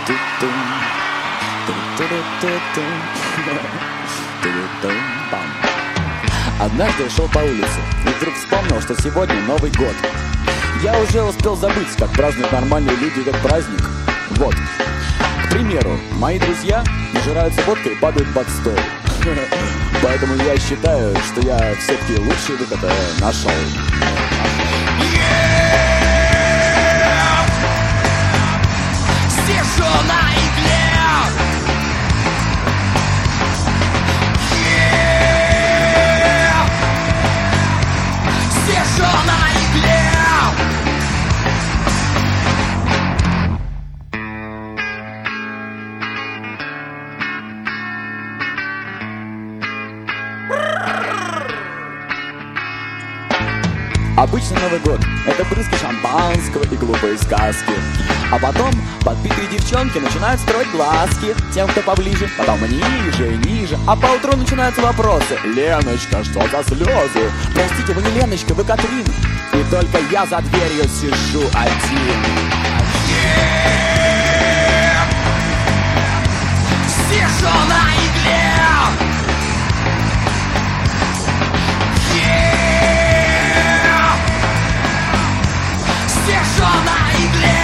Однажды я шел по улице и вдруг вспомнил, что сегодня Новый год. Я уже успел забыть, как празднуют нормальные люди этот праздник. Вот. К примеру, мои друзья нажираются водкой и падают под стол. Поэтому я считаю, что я все-таки лучший выход нашел. Сижу на игле. Сижу на игле. Обычный Новый год — это брызги шампанского и глупые сказки. А потом подпитые девчонки начинают строить глазки тем, кто поближе, потом ниже и ниже. А поутру начинаются вопросы: Леночка, что за слезы? Простите, вы не Леночка, вы Катрин. И только я за дверью сижу один. Сижу на игле. Сижу на игле.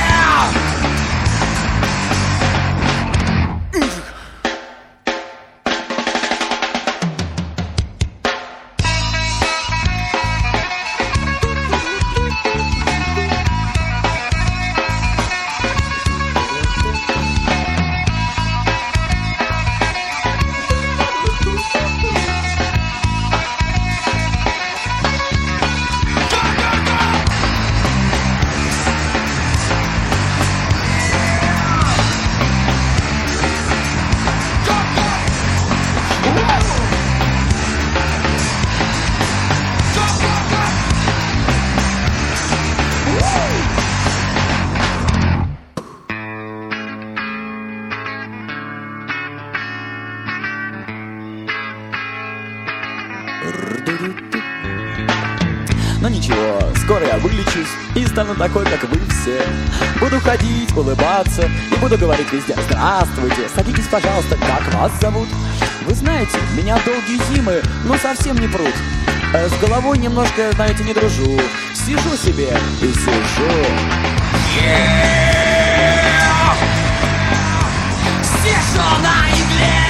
Но ничего, скоро я вылечусь и стану такой, как вы все. Буду ходить, улыбаться и буду говорить везде: здравствуйте, садитесь, пожалуйста, как вас зовут? Вы знаете, меня долгие зимы, ну, совсем не прут. С головой немножко, знаете, не дружу. Сижу себе и сижу. Сижу на игле.